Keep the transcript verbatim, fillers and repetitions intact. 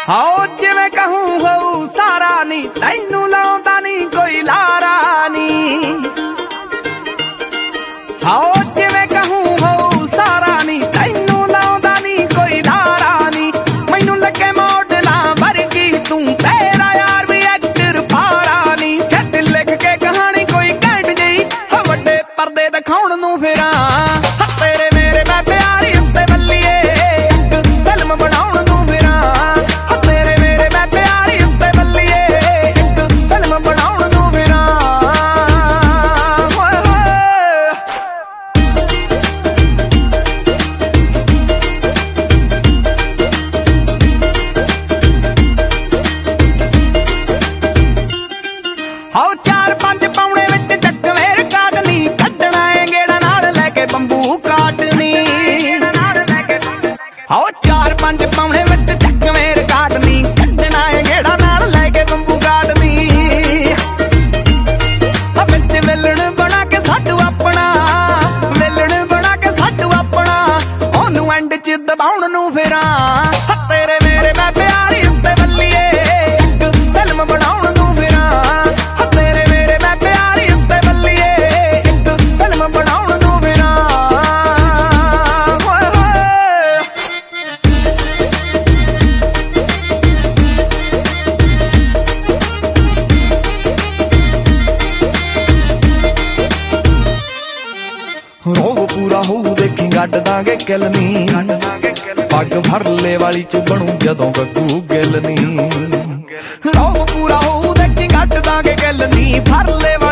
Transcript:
हाओ जिवें कहूं होऊ सारा नी, तैनू लाउंदा नी कोई लारा नी। हाओ जिवें कहूं होऊ सारा नी, तैनू लाउंदा नी कोई लारा नी। मैनू लगे मॉडलां वर्गी तू, तेरा यार भी एक्टर पारा नी। छट लिख के कहानी कोई घैंट जई, हो वड्डे पर्दे दिखाउण नूं फिरां। तेरे मेरे मैं प्यारी उत्ते बल्लीए, एक फिल्म बनाउण नूं फिरां। आओ चार पंज पौने विच चकवेर काटनी, कड्डना है गेड़ा नाल लैके बंबू काटनी। आओ चार पंज पौने विच चकवेर काटनी, कड्डना है गेड़ा नाल लैके बंबू काटनी। विच विलन बना के साडू अपना, विलन बना के साडू अपना, ओनू एंड च दबाउण नूं फिरां। तेरे मेरे मैं प्यारी उत्ते बल्लीए, एक फिल्म बनाउण नूं फिरां। रोग पूरा होऊ देखी गड्ड दांगे किलनी, पग भरले वाली च बनू जदों गग्गू गिलनी। रोग पूरा होऊ देखी गड्ड दांगे किलनी, भरले